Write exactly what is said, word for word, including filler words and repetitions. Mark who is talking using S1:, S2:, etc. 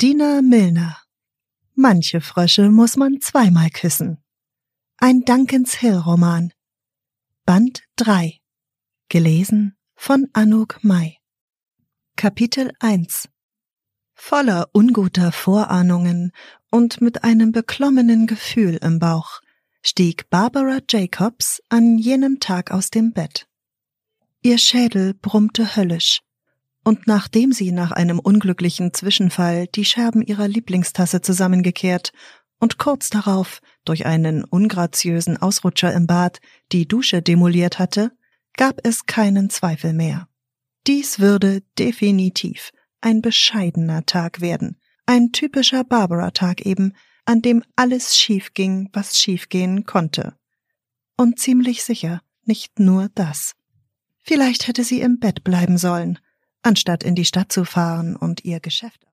S1: Christina Milner. Manche Frösche muss man zweimal küssen. Ein Duncan's-Hill-Roman. Band drei. Gelesen von Anouk Mai. Kapitel eins. Voller unguter Vorahnungen und mit einem beklommenen Gefühl im Bauch stieg Barbara Jacobs an jenem Tag aus dem Bett. Ihr Schädel brummte höllisch, und nachdem sie nach einem unglücklichen Zwischenfall die Scherben ihrer Lieblingstasse zusammengekehrt und kurz darauf durch einen ungraziösen Ausrutscher im Bad die Dusche demoliert hatte, gab es keinen Zweifel mehr. Dies würde definitiv ein bescheidener Tag werden, ein typischer Barbara-Tag eben, an dem alles schief ging, was schiefgehen konnte. Und ziemlich sicher nicht nur das. Vielleicht hätte sie im Bett bleiben sollen, anstatt in die Stadt zu fahren und ihr Geschäft